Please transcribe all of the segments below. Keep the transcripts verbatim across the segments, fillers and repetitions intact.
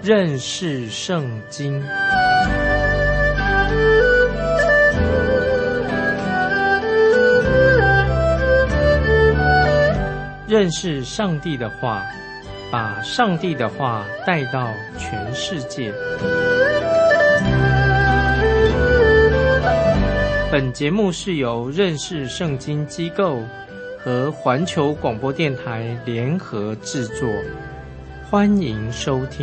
认识圣经。认识上帝的话，把上帝的话带到全世界。本节目是由认识圣经机构和环球广播电台联合制作，欢迎收听。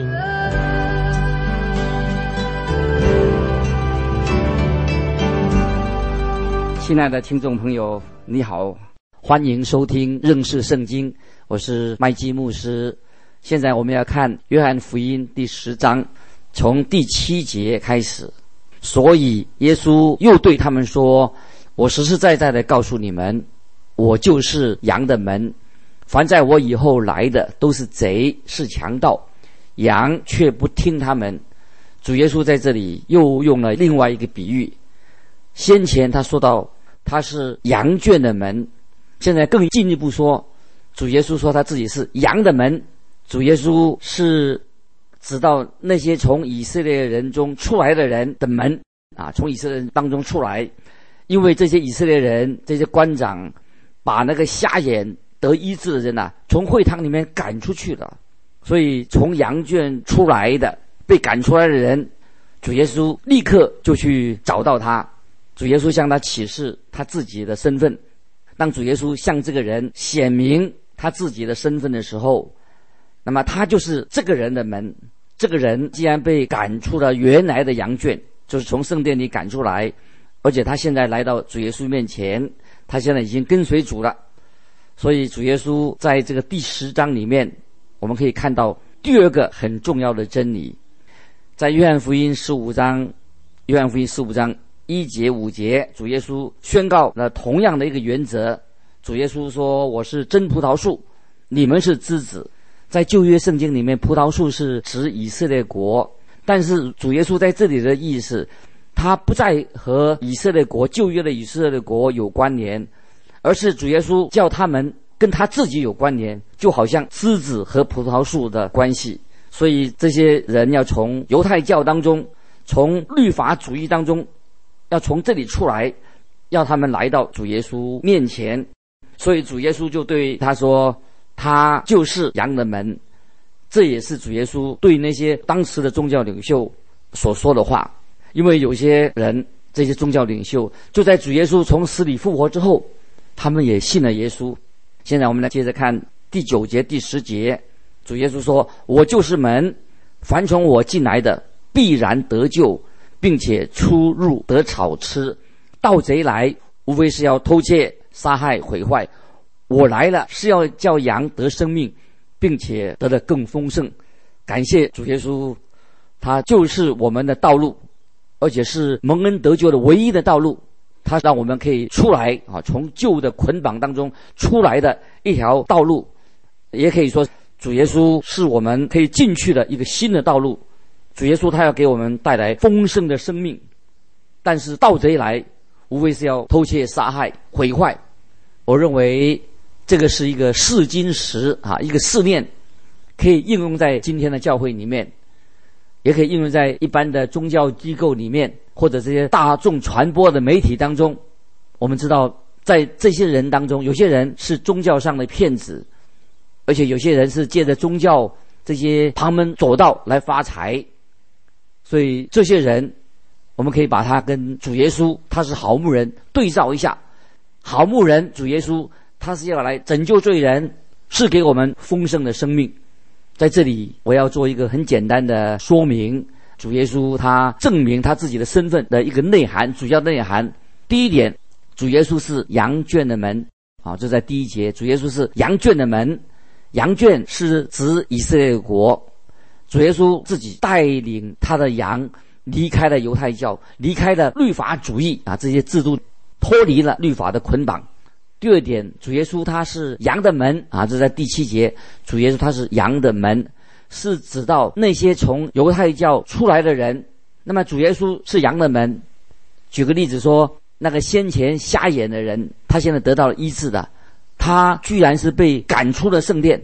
亲爱的听众朋友，你好，欢迎收听认识圣经，我是麦基牧师。现在我们要看约翰福音第十章，从第七节开始。所以耶稣又对他们说，我实实在在的告诉你们，我就是羊的门，凡在我以后来的都是贼，是强盗，羊却不听他们。主耶稣在这里又用了另外一个比喻，先前他说到他是羊圈的门，现在更进一步说，主耶稣说他自己是羊的门。主耶稣是指到那些从以色列人中出来的人的门啊，从以色列人当中出来，因为这些以色列人，这些官长把那个瞎眼得医治的人啊，从会堂里面赶出去了，所以从羊圈出来的被赶出来的人，主耶稣立刻就去找到他。主耶稣向他启示他自己的身份。当主耶稣向这个人显明他自己的身份的时候，那么他就是这个人的门。这个人既然被赶出了原来的羊圈，就是从圣殿里赶出来，而且他现在来到主耶稣面前，他现在已经跟随主了。所以主耶稣在这个第十章里面，我们可以看到第二个很重要的真理。在约翰福音十五章，约翰福音十五章一节五节，主耶稣宣告了同样的一个原则。主耶稣说，我是真葡萄树，你们是枝子。在旧约圣经里面，葡萄树是指以色列国，但是主耶稣在这里的意思，他不再和以色列国旧约的以色列国有关联，而是主耶稣叫他们跟他自己有关联，就好像枝子和葡萄树的关系。所以这些人要从犹太教当中，从律法主义当中，要从这里出来，要他们来到主耶稣面前。所以主耶稣就对他说，他就是羊的门。这也是主耶稣对那些当时的宗教领袖所说的话。因为有些人，这些宗教领袖就在主耶稣从死里复活之后，他们也信了耶稣。现在我们来接着看第九节第十节，主耶稣说，我就是门，凡从我进来的必然得救，并且出入得草吃。盗贼来无非是要偷窃杀害毁坏，我来了是要叫羊得生命，并且得得更丰盛。感谢主耶稣，他就是我们的道路，而且是蒙恩得救的唯一的道路。他让我们可以出来啊，从旧的捆绑当中出来的一条道路。也可以说主耶稣是我们可以进去的一个新的道路。主耶稣他要给我们带来丰盛的生命，但是盗贼来无非是要偷窃杀害毁坏。我认为这个是一个试金石啊，一个试炼，可以应用在今天的教会里面，也可以应用在一般的宗教机构里面，或者这些大众传播的媒体当中。我们知道在这些人当中，有些人是宗教上的骗子，而且有些人是借着宗教这些旁门左道来发财。所以这些人我们可以把他跟主耶稣他是好牧人对照一下。好牧人主耶稣他是要来拯救罪人，是给我们丰盛的生命。在这里我要做一个很简单的说明，主耶稣他证明他自己的身份的一个内涵，主要的内涵。第一点，主耶稣是羊圈的门啊，这在第一节，主耶稣是羊圈的门。羊圈是指以色列国，主耶稣自己带领他的羊离开了犹太教，离开了律法主义啊，这些制度，脱离了律法的捆绑。第二点，主耶稣他是羊的门啊，这在第七节，主耶稣他是羊的门，是指到那些从犹太教出来的人。那么主耶稣是羊的门，举个例子说，那个先前瞎眼的人，他现在得到了医治的，他居然是被赶出了圣殿，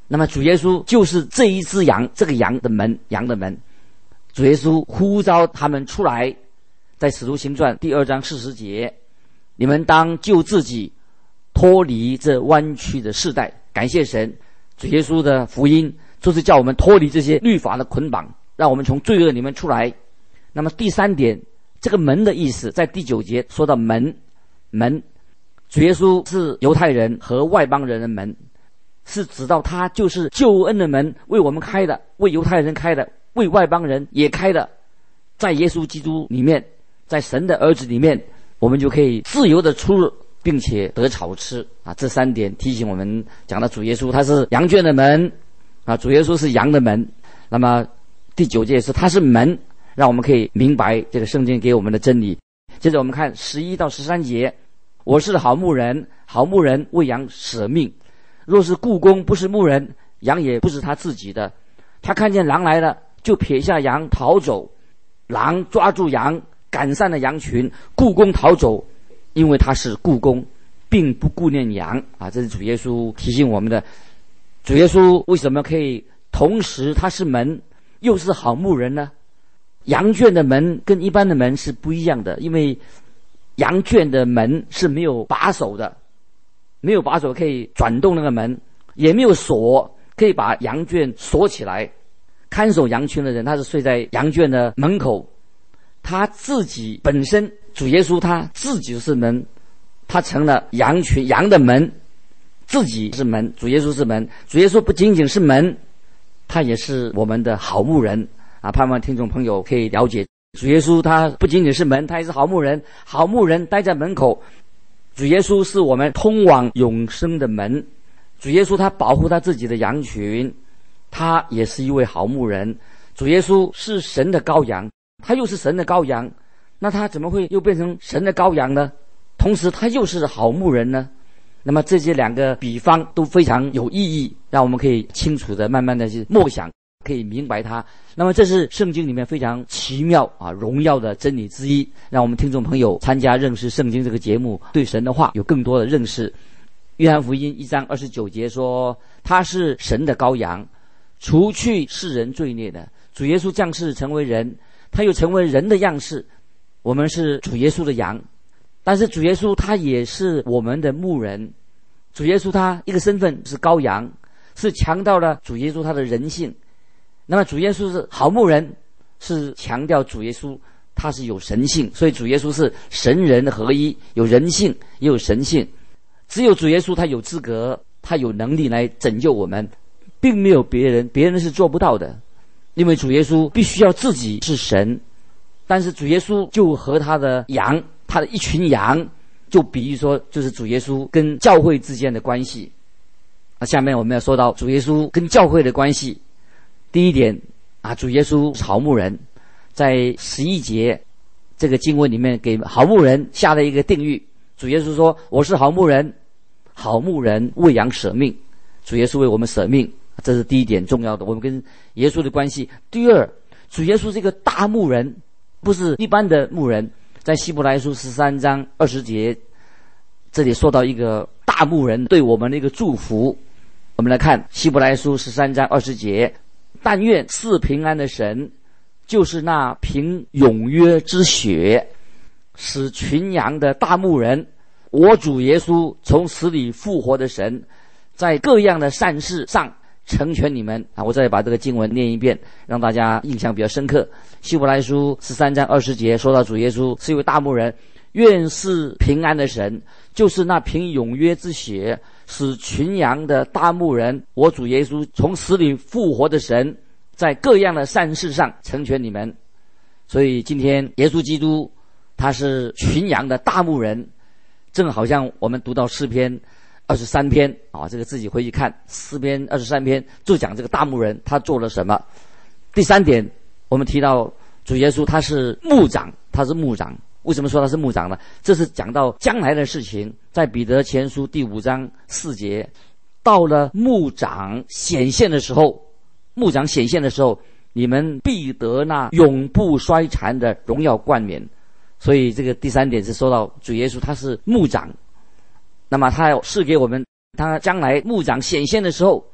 那么主耶稣就是这一只羊，这个羊的门，羊的门。主耶稣呼召他们出来，在使徒行传第二章四十节，你们当救自己，脱离这弯曲的世代。感谢神，主耶稣的福音就是叫我们脱离这些律法的捆绑，让我们从罪恶里面出来。那么第三点，这个门的意思在第九节说到门，门，主耶稣是犹太人和外邦人的门，是指到他就是救恩的门，为我们开的，为犹太人开的，为外邦人也开的。在耶稣基督里面，在神的儿子里面，我们就可以自由的出入，并且得草吃啊！这三点提醒我们，讲到主耶稣他是羊圈的门啊，主耶稣是羊的门。那么第九节是他是门，让我们可以明白这个圣经给我们的真理。接着我们看十一到十三节，我是好牧人，好牧人为羊舍命。若是雇工不是牧人，羊也不是他自己的。他看见狼来了，就撇下羊逃走。狼抓住羊，赶散了羊群，雇工逃走，因为他是雇工，并不顾念羊啊！这是主耶稣提醒我们的。主耶稣为什么可以同时他是门，又是好牧人呢？羊圈的门跟一般的门是不一样的，因为羊圈的门是没有把手的，没有把手可以转动那个门，也没有锁可以把羊圈锁起来。看守羊群的人，他是睡在羊圈的门口，他自己本身，主耶稣他自己是门，他成了羊群羊的门，自己是门，主耶稣是门。主耶稣不仅仅是门，他也是我们的好牧人啊！盼望听众朋友可以了解，主耶稣他不仅仅是门，他也是好牧人。好牧人待在门口，主耶稣是我们通往永生的门。主耶稣他保护他自己的羊群，他也是一位好牧人。主耶稣是神的羔羊，他又是神的羔羊，那他怎么会又变成神的羔羊呢？同时他又是好牧人呢？那么这些两个比方都非常有意义，让我们可以清楚的慢慢的去默想，可以明白它。那么这是圣经里面非常奇妙啊荣耀的真理之一，让我们听众朋友参加认识圣经这个节目，对神的话有更多的认识。约翰福音一章二十九节说，他是神的羔羊，除去世人罪孽的。主耶稣降世成为人，他又成为人的样式，我们是主耶稣的羊。但是主耶稣他也是我们的牧人，主耶稣他一个身份是羔羊，是强调了主耶稣他的人性。那么主耶稣是好牧人，是强调主耶稣他是有神性，所以主耶稣是神人合一，有人性也有神性。只有主耶稣他有资格，他有能力来拯救我们，并没有别人，别人是做不到的。因为主耶稣必须要自己是神，但是主耶稣就和他的羊，他的一群羊，就比喻说就是主耶稣跟教会之间的关系。那下面我们要说到主耶稣跟教会的关系。第一点啊，主耶稣是好牧人，在十一节这个经文里面给好牧人下了一个定语。主耶稣说，我是好牧人，好牧人为羊舍命。主耶稣为我们舍命，这是第一点重要的，我们跟耶稣的关系。第二，主耶稣是一个大牧人，不是一般的牧人。在希伯来书十三章二十节，这里说到一个大牧人对我们的一个祝福。我们来看希伯来书十三章二十节，但愿赐平安的神，就是那凭永约之血使群羊的大牧人，我主耶稣从死里复活的神，在各样的善事上成全你们啊！我再把这个经文念一遍，让大家印象比较深刻。希伯来书十三章二十节说到主耶稣是一位大牧人，愿是平安的神，就是那凭永约之血使群羊的大牧人，我主耶稣从死里复活的神，在各样的善事上成全你们。所以今天耶稣基督他是群羊的大牧人，正好像我们读到诗篇二十三篇啊，这个自己回去看诗篇二十三篇，就讲这个大牧人他做了什么。第三点，我们提到主耶稣他是牧长，他是牧长。为什么说他是牧长呢？这是讲到将来的事情，在彼得前书第五章四节，到了牧长显现的时候，牧长显现的时候，你们必得那永不衰残的荣耀冠冕。所以这个第三点是说到主耶稣他是牧长，那么他要赐给我们，他将来牧长显现的时候，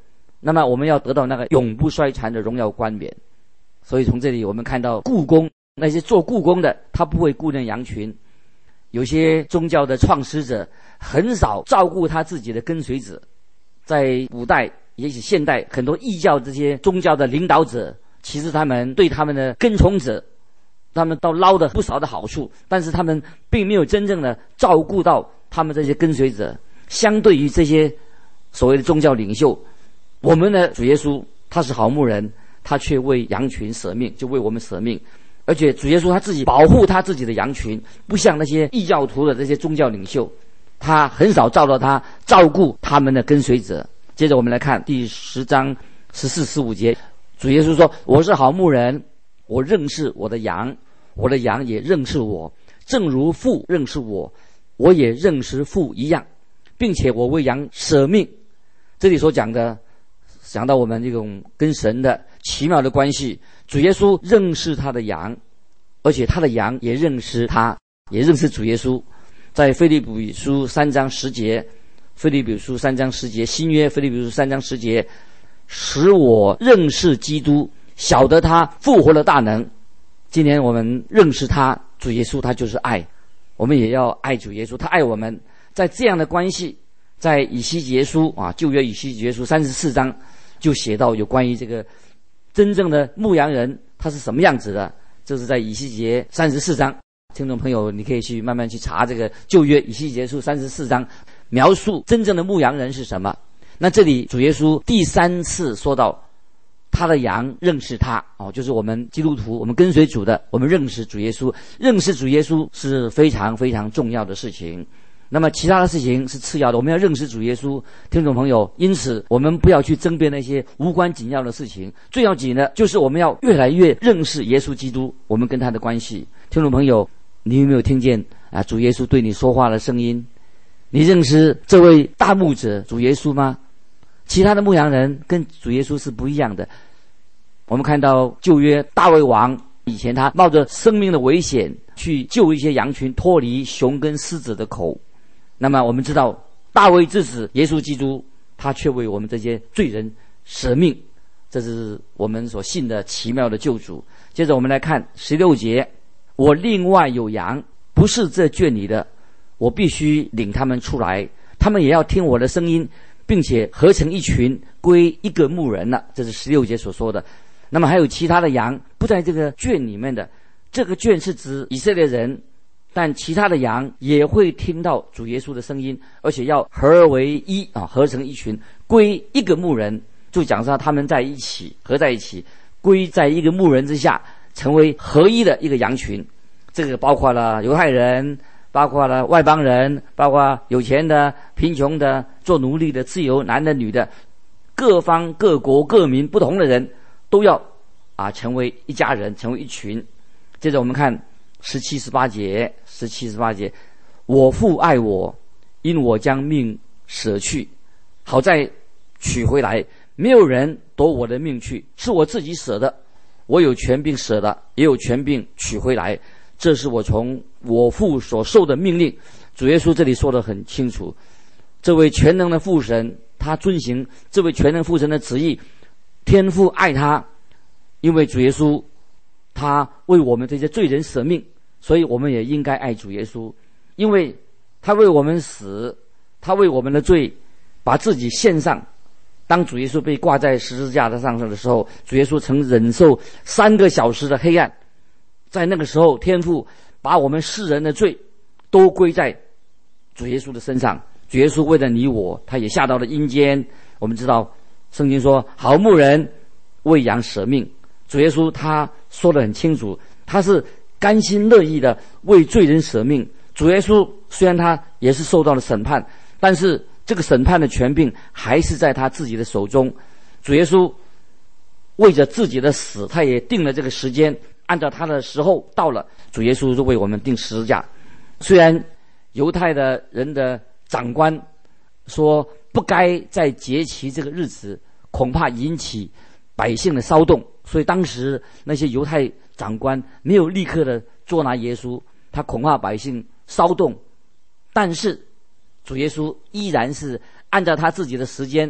那么我们要得到那个永不衰残的荣耀冠冕。所以从这里我们看到雇工，那些做雇工的，他不会顾念羊群。有些宗教的创始者很少照顾他自己的跟随者，在古代也许现代很多异教这些宗教的领导者，其实他们对他们的跟从者，他们倒捞了不少的好处，但是他们并没有真正的照顾到他们这些跟随者。相对于这些所谓的宗教领袖，我们的主耶稣他是好牧人，他却为羊群舍命，就为我们舍命。而且主耶稣他自己保护他自己的羊群，不像那些异教徒的这些宗教领袖，他很少照到他照顾他们的跟随者。接着我们来看第十章十四十五节，主耶稣说：我是好牧人，我认识我的羊，我的羊也认识我，正如父认识我，我也认识父一样，并且我为羊舍命。这里所讲的，讲到我们这种跟神的奇妙的关系，主耶稣认识他的羊，而且他的羊也认识他，也认识主耶稣。在腓立比书三章十节，腓立比书三章十节，新约腓立比书三章十节，使我认识基督，晓得他复活的大能。今年我们认识他，主耶稣他就是爱，我们也要爱主耶稣，他爱我们。在这样的关系，在以西结书啊，旧约以西结书三十四章就写到有关于这个真正的牧羊人他是什么样子的，这是在以西结三十四章。听众朋友，你可以去慢慢去查这个旧约以西结书三十四章，描述真正的牧羊人是什么。那这里主耶稣第三次说到他的羊认识他，哦，就是我们基督徒，我们跟随主的，我们认识主耶稣。认识主耶稣是非常非常重要的事情。那么其他的事情是次要的，我们要认识主耶稣。听众朋友，因此我们不要去争辩那些无关紧要的事情，最要紧的就是我们要越来越认识耶稣基督，我们跟他的关系。听众朋友，你有没有听见啊主耶稣对你说话的声音？你认识这位大牧者主耶稣吗？其他的牧羊人跟主耶稣是不一样的。我们看到旧约大卫王以前，他冒着生命的危险去救一些羊群脱离熊跟狮子的口。那么我们知道大卫之子耶稣基督，他却为我们这些罪人舍命，这是我们所信的奇妙的救主。接着我们来看十六节，我另外有羊，不是这圈里的，我必须领他们出来，他们也要听我的声音，并且合成一群，归一个牧人了。这是十六节所说的。那么还有其他的羊不在这个圈里面的，这个圈是指以色列人，但其他的羊也会听到主耶稣的声音，而且要合而为一啊，合成一群，归一个牧人，就讲说他们在一起，合在一起，归在一个牧人之下，成为合一的一个羊群。这个包括了犹太人，包括了外邦人，包括有钱的、贫穷的、做奴隶的、自由男的、女的，各方各国各民不同的人都要啊成为一家人，成为一群。接着我们看十七十八节，十七十八节，我父爱我，因我将命舍去，好再取回来。没有人夺我的命去，是我自己舍的。我有权柄舍的，也有权柄取回来。这是我从我父所受的命令。主耶稣这里说得很清楚，这位全能的父神，他遵行这位全能父神的旨意。天父爱他，因为主耶稣他为我们这些罪人舍命，所以我们也应该爱主耶稣，因为他为我们死，他为我们的罪把自己献上。当主耶稣被挂在十字架的上的时候，主耶稣曾忍受三个小时的黑暗。在那个时候，天父把我们世人的罪都归在主耶稣的身上。主耶稣为了你我，他也下到了阴间。我们知道圣经说好牧人为羊舍命，主耶稣他说得很清楚，他是甘心乐意的为罪人舍命。主耶稣虽然他也是受到了审判，但是这个审判的权柄还是在他自己的手中。主耶稣为着自己的死，他也定了这个时间，按照他的时候到了，主耶稣就为我们定十字架。虽然犹太的人的长官说不该在节期这个日子，恐怕引起百姓的骚动，所以当时那些犹太长官没有立刻的捉拿耶稣，他恐怕百姓骚动。但是主耶稣依然是按照他自己的时间，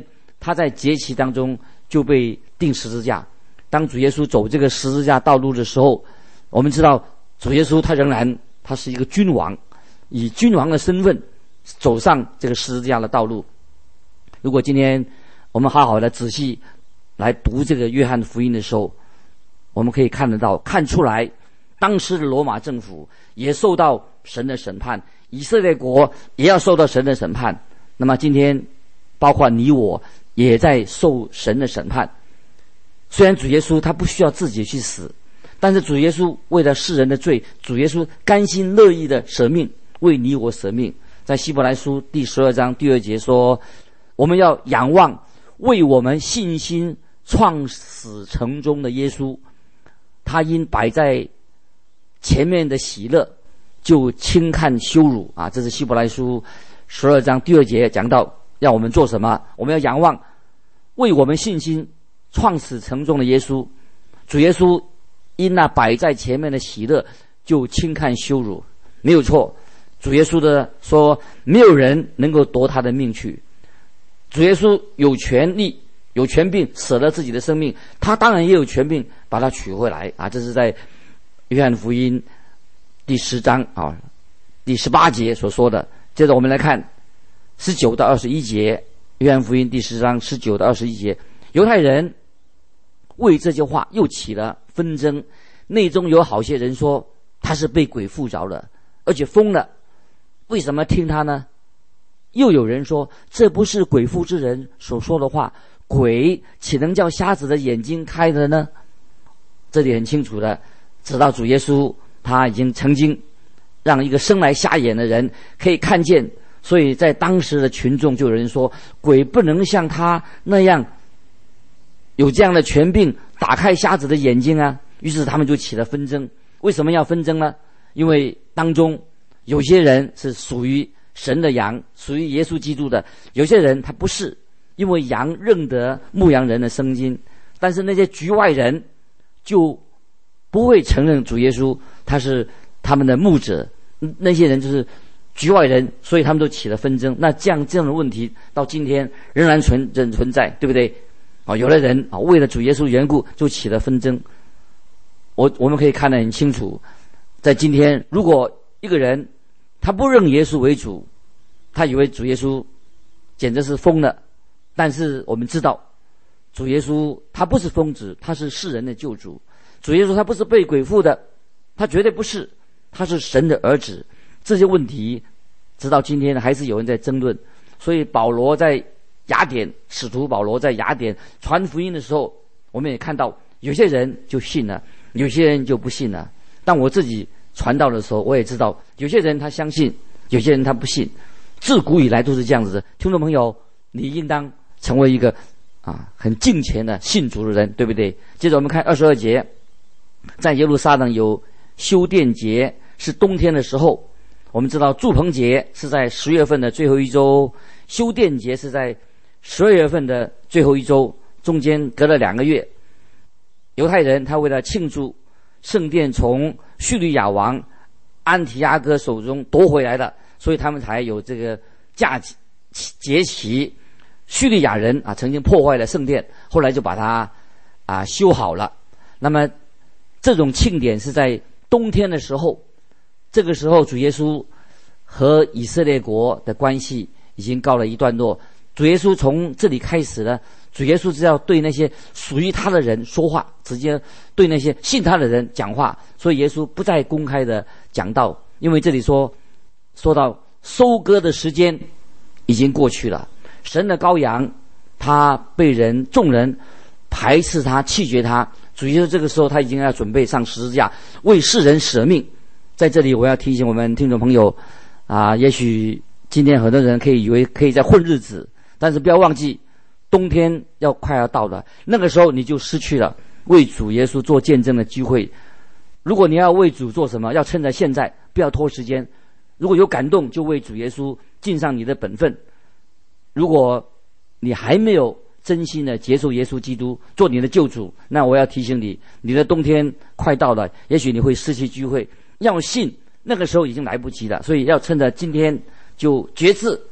他在节期当中就被钉十字架。当主耶稣走这个十字架道路的时候，我们知道主耶稣他仍然他是一个君王，以君王的身份走上这个十字架的道路。如果今天我们好好的仔细来读这个约翰福音的时候，我们可以看得到看出来当时的罗马政府也受到神的审判，以色列国也要受到神的审判。那么今天包括你我也在受神的审判。虽然主耶稣他不需要自己去死，但是主耶稣为了世人的罪，主耶稣甘心乐意的舍命，为你我舍命。在希伯来书第十二章第二节说，我们要仰望为我们信心创始成终的耶稣，他因摆在前面的喜乐，就轻看羞辱啊！这是希伯来书十二章第二节讲到，要我们做什么？我们要仰望为我们信心创始成终的耶稣。主耶稣因那摆在前面的喜乐，就轻看羞辱，没有错。主耶稣的说，没有人能够夺他的命去。主耶稣有权利、有权柄舍了自己的生命，他当然也有权柄把他取回来啊！这是在约翰福音第十章啊第十八节所说的。接着我们来看十九到二十一节，约翰福音第十章十九到二十一节，犹太人为这句话又起了纷争，内中有好些人说他是被鬼附着了，而且疯了，为什么听他呢？又有人说，这不是鬼附之人所说的话，鬼岂能叫瞎子的眼睛开的呢？这里很清楚的知道主耶稣他已经曾经让一个生来瞎眼的人可以看见，所以在当时的群众就有人说，鬼不能像他那样有这样的权柄打开瞎子的眼睛啊。于是他们就起了纷争。为什么要纷争呢？因为当中有些人是属于神的羊，属于耶稣基督的，有些人他不是，因为羊认得牧羊人的声音，但是那些局外人就不会承认主耶稣他是他们的牧者，那些人就是局外人，所以他们都起了纷争。那这样这样的问题到今天仍然存仍存在，对不对啊？有的人啊为了主耶稣缘故就起了纷争。我我们可以看得很清楚，在今天如果一个人他不认耶稣为主，他以为主耶稣简直是疯了。但是我们知道主耶稣他不是疯子，他是世人的救主。主耶稣他不是被鬼附的，他绝对不是，他是神的儿子。这些问题直到今天还是有人在争论。所以保罗在雅典，使徒保罗在雅典传福音的时候，我们也看到有些人就信了，有些人就不信了。但我自己传道的时候，我也知道有些人他相信，有些人他不信，自古以来都是这样子的。听众朋友，你应当成为一个啊很敬虔的信主的人，对不对？接着我们看二十二节，在耶路撒冷有修殿节，是冬天的时候。我们知道住棚节是在十月份的最后一周，修殿节是在十二月份的最后一周，中间隔了两个月。犹太人他为了庆祝圣殿从叙利亚王安提阿哥手中夺回来的，所以他们才有这个假节期。叙利亚人啊曾经破坏了圣殿，后来就把它啊修好了。那么这种庆典是在冬天的时候，这个时候主耶稣和以色列国的关系已经告了一段落。主耶稣从这里开始呢，主耶稣是要对那些属于他的人说话，直接对那些信他的人讲话。所以耶稣不再公开的讲道，因为这里说说到收割的时间已经过去了，神的羔羊他被人众人排斥他，弃绝他。主耶稣这个时候他已经要准备上十字架，为世人舍命。在这里我要提醒我们听众朋友啊，也许今天很多人可以以为可以在混日子，但是不要忘记冬天要快要到了，那个时候你就失去了为主耶稣做见证的机会。如果你要为主做什么，要趁着现在，不要拖时间。如果有感动，就为主耶稣尽上你的本分。如果你还没有真心的接受耶稣基督做你的救主，那我要提醒你，你的冬天快到了，也许你会失去机会。要信，那个时候已经来不及了，所以要趁着今天就决志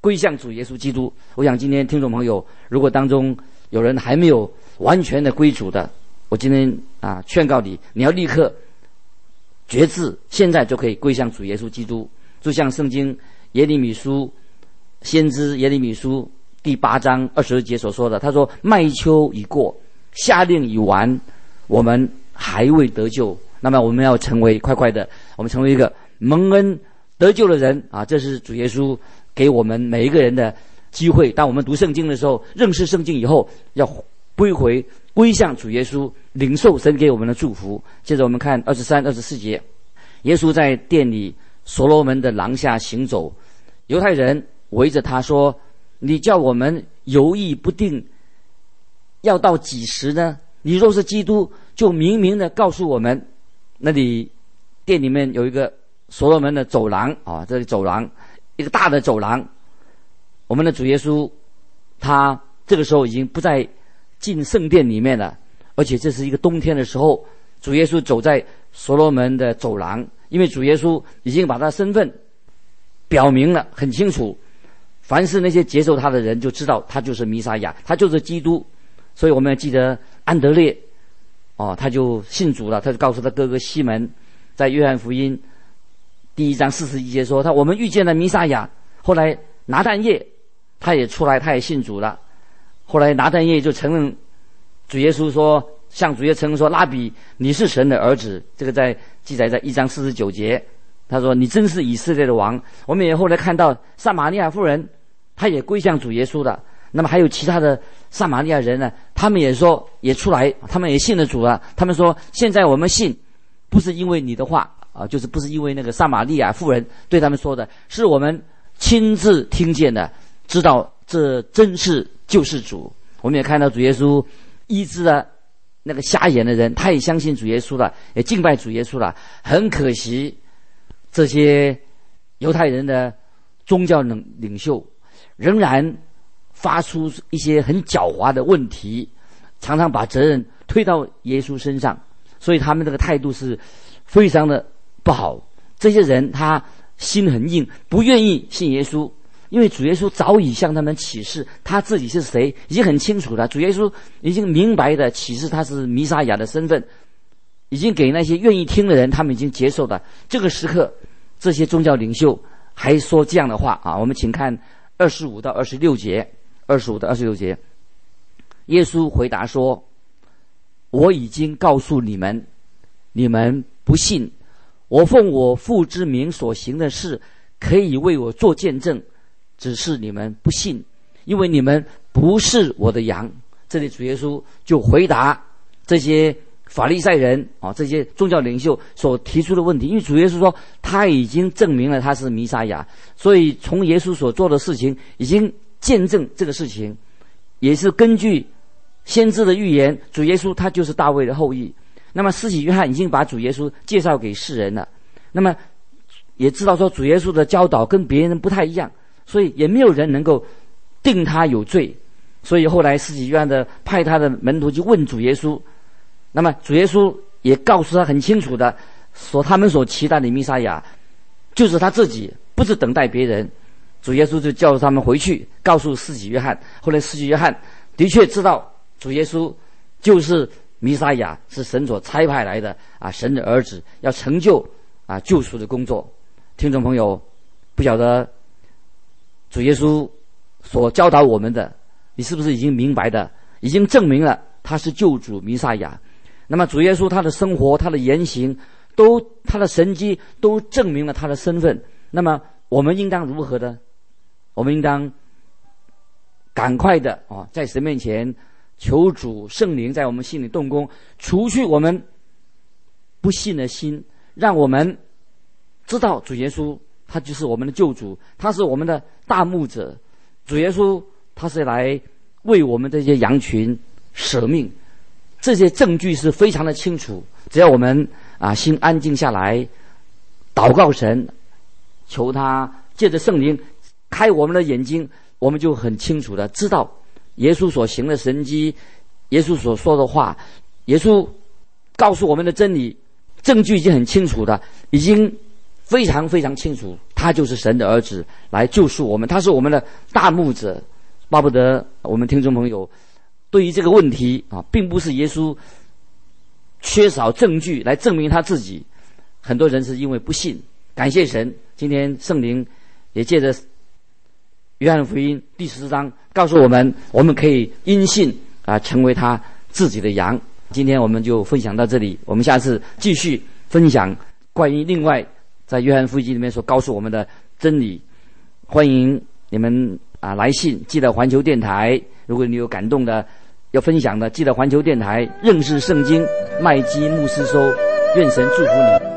归向主耶稣基督。我想今天听众朋友，如果当中有人还没有完全的归主的，我今天啊劝告你，你要立刻决志，现在就可以归向主耶稣基督。就像圣经耶利米书先知耶利米书第八章二十二节所说的，他说：麦秋已过，夏令已完，我们还未得救。那么我们要成为快快的，我们成为一个蒙恩得救的人啊！这是主耶稣给我们每一个人的机会。当我们读圣经的时候，认识圣经以后，要归回归向主耶稣，领受神给我们的祝福。接着我们看二十三、二十四节，耶稣在殿里所罗门的廊下行走，犹太人围着他说：你叫我们犹豫不定，要到几时呢？你若是基督，就明明的告诉我们。那里店里面有一个所罗门的走廊啊，这里走廊一个大的走廊。我们的主耶稣他这个时候已经不再进圣殿里面了，而且这是一个冬天的时候，主耶稣走在所罗门的走廊，因为主耶稣已经把他身份表明了很清楚，凡是那些接受他的人就知道他就是弥撒亚，他就是基督。所以我们要记得安德烈哦，他就信主了，他就告诉他哥哥西门，在约翰福音第一章四十一节说，他我们遇见了弥撒亚。后来拿但业他也出来，他也信主了。后来拿但业就承认主耶稣说，向主耶稣承认说，拉比，你是神的儿子。这个在记载在一章四十九节，他说你真是以色列的王。我们也后来看到撒玛利亚妇人，他也归向主耶稣的。那么还有其他的撒玛利亚人呢，他们也说也出来，他们也信了主了。他们说现在我们信不是因为你的话啊，就是不是因为那个撒玛利亚妇人对他们说的，是我们亲自听见的，知道这真是救世主。我们也看到主耶稣医治了那个瞎眼的人，他也相信主耶稣了，也敬拜主耶稣了。很可惜这些犹太人的宗教领领袖仍然发出一些很狡猾的问题，常常把责任推到耶稣身上，所以他们这个态度是非常的不好。这些人他心很硬，不愿意信耶稣，因为主耶稣早已向他们启示他自己是谁，已经很清楚了。主耶稣已经明白的启示他是弥撒亚的身份，已经给那些愿意听的人，他们已经接受了。这个时刻，这些宗教领袖还说这样的话啊！我们请看二十五到二十六节。二十五到二十六节，耶稣回答说：我已经告诉你们，你们不信。我奉我父之名所行的事，可以为我做见证，只是你们不信，因为你们不是我的羊。这里主耶稣就回答这些法利赛人啊，这些宗教领袖所提出的问题。因为主耶稣说他已经证明了他是弥撒亚，所以从耶稣所做的事情已经见证这个事情，也是根据先知的预言，主耶稣他就是大卫的后裔。那么施洗约翰已经把主耶稣介绍给世人了，那么也知道说主耶稣的教导跟别人不太一样，所以也没有人能够定他有罪。所以后来施洗约翰的派他的门徒去问主耶稣，那么主耶稣也告诉他很清楚的说，他们所期待的弥撒亚就是他自己，不是等待别人。主耶稣就叫他们回去告诉施洗约翰。后来施洗约翰的确知道主耶稣就是弥撒亚，是神所差派来的啊，神的儿子，要成就啊救赎的工作。听众朋友，不晓得主耶稣所教导我们的，你是不是已经明白的，已经证明了他是救主弥撒亚？那么主耶稣他的生活，他的言行，都他的神迹都证明了他的身份。那么我们应当如何呢？我们应当赶快的啊，在神面前求主圣灵在我们心里动工，除去我们不信的心，让我们知道主耶稣他就是我们的救主，他是我们的大牧者。主耶稣他是来为我们这些羊群舍命，这些证据是非常的清楚。只要我们啊心安静下来，祷告神，求他借着圣灵开我们的眼睛，我们就很清楚的知道耶稣所行的神迹，耶稣所说的话，耶稣告诉我们的真理，证据已经很清楚的，已经非常非常清楚，他就是神的儿子，来救赎我们，他是我们的大牧者。巴不得我们听众朋友对于这个问题啊，并不是耶稣缺少证据来证明他自己，很多人是因为不信。感谢神，今天圣灵也借着约翰福音第十章告诉我们，我们可以因信啊成为他自己的羊。今天我们就分享到这里，我们下次继续分享关于另外在约翰福音里面所告诉我们的真理。欢迎你们啊来信，记得环球电台。如果你有感动的要分享的，记得环球电台认识圣经麦基牧师收。愿神祝福你。